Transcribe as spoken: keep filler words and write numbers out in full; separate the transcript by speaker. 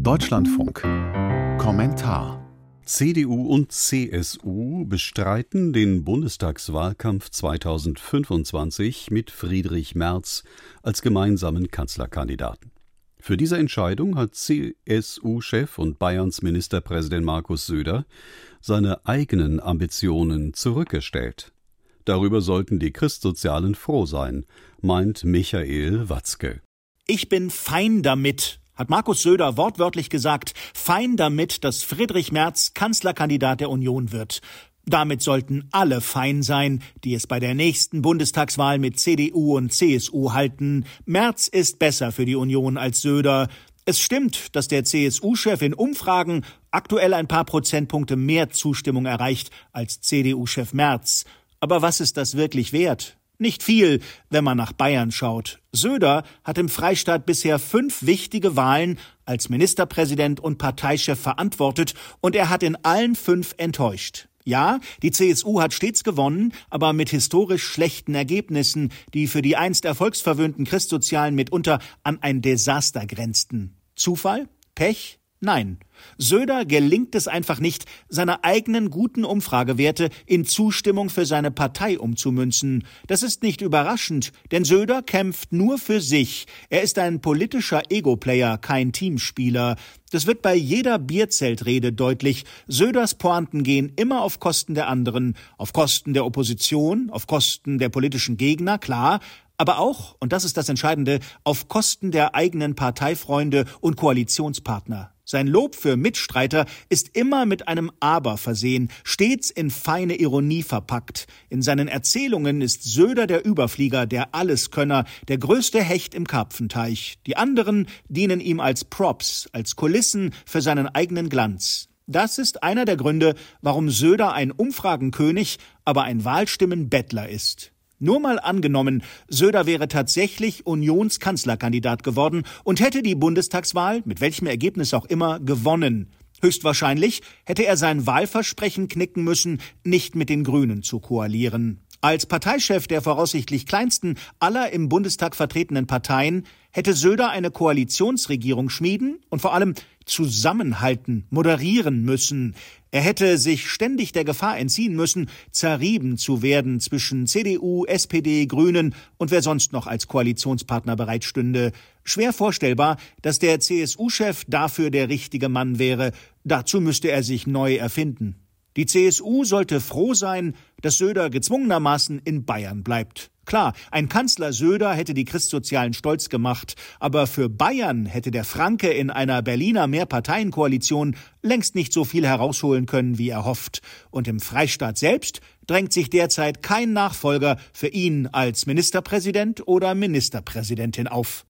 Speaker 1: Deutschlandfunk. Kommentar. C D U und C S U bestreiten den Bundestagswahlkampf zweitausendfünfundzwanzig mit Friedrich Merz als gemeinsamen Kanzlerkandidaten. Für diese Entscheidung hat C S U-Chef und Bayerns Ministerpräsident Markus Söder seine eigenen Ambitionen zurückgestellt. Darüber sollten die Christsozialen froh sein, meint Michael Watzke.
Speaker 2: Ich bin fein damit, hat Markus Söder wortwörtlich gesagt, fein damit, dass Friedrich Merz Kanzlerkandidat der Union wird. Damit sollten alle fein sein, die es bei der nächsten Bundestagswahl mit C D U und C S U halten. Merz ist besser für die Union als Söder. Es stimmt, dass der C S U-Chef in Umfragen aktuell ein paar Prozentpunkte mehr Zustimmung erreicht als C D U-Chef Merz. Aber was ist das wirklich wert? Nicht viel, wenn man nach Bayern schaut. Söder hat im Freistaat bisher fünf wichtige Wahlen als Ministerpräsident und Parteichef verantwortet und er hat in allen fünf enttäuscht. Ja, die C S U hat stets gewonnen, aber mit historisch schlechten Ergebnissen, die für die einst erfolgsverwöhnten Christsozialen mitunter an ein Desaster grenzten. Zufall? Pech? Nein. Söder gelingt es einfach nicht, seine eigenen guten Umfragewerte in Zustimmung für seine Partei umzumünzen. Das ist nicht überraschend, denn Söder kämpft nur für sich. Er ist ein politischer Ego-Player, kein Teamspieler. Das wird bei jeder Bierzeltrede deutlich. Söders Pointen gehen immer auf Kosten der anderen, auf Kosten der Opposition, auf Kosten der politischen Gegner, klar, aber auch, und das ist das Entscheidende, auf Kosten der eigenen Parteifreunde und Koalitionspartner. Sein Lob für Mitstreiter ist immer mit einem Aber versehen, stets in feine Ironie verpackt. In seinen Erzählungen ist Söder der Überflieger, der Alleskönner, der größte Hecht im Karpfenteich. Die anderen dienen ihm als Props, als Kulissen für seinen eigenen Glanz. Das ist einer der Gründe, warum Söder ein Umfragenkönig, aber ein Wahlstimmenbettler ist. Nur mal angenommen, Söder wäre tatsächlich Unionskanzlerkandidat geworden und hätte die Bundestagswahl, mit welchem Ergebnis auch immer, gewonnen. Höchstwahrscheinlich hätte er sein Wahlversprechen knicken müssen, nicht mit den Grünen zu koalieren. Als Parteichef der voraussichtlich kleinsten aller im Bundestag vertretenen Parteien hätte Söder eine Koalitionsregierung schmieden und vor allem zusammenhalten, moderieren müssen. Er hätte sich ständig der Gefahr entziehen müssen, zerrieben zu werden zwischen C D U, S P D, Grünen und wer sonst noch als Koalitionspartner bereitstünde. Schwer vorstellbar, dass der C S U-Chef dafür der richtige Mann wäre. Dazu müsste er sich neu erfinden. Die C S U sollte froh sein, dass Söder gezwungenermaßen in Bayern bleibt. Klar, ein Kanzler Söder hätte die Christsozialen stolz gemacht, aber für Bayern hätte der Franke in einer Berliner Mehrparteienkoalition längst nicht so viel herausholen können, wie er hofft. Und im Freistaat selbst drängt sich derzeit kein Nachfolger für ihn als Ministerpräsident oder Ministerpräsidentin auf.